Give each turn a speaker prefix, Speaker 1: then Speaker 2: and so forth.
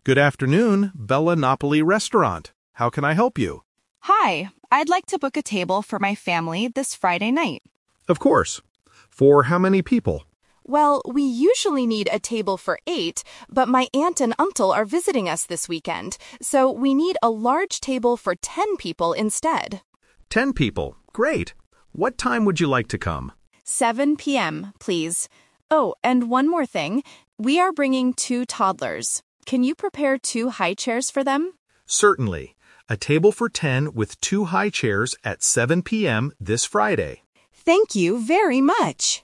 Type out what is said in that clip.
Speaker 1: Good afternoon, Bella Napoli Restaurant. How can I help you?
Speaker 2: Hi, I'd like to book a table for my family this Friday night.
Speaker 1: Of course. For how many people?
Speaker 2: Well, we usually need a table for 8, but my aunt and uncle are visiting us this weekend, so we need a large table for 10 people instead.
Speaker 1: 10 people. Great. What time would you like to come?
Speaker 2: 7 p.m., please. Oh, and one more thing. We are bringing 2 toddlers. Can you prepare 2 high chairs for them?
Speaker 1: Certainly. A table for 10 with 2 high chairs at 7 p.m. this Friday.
Speaker 2: Thank you very much.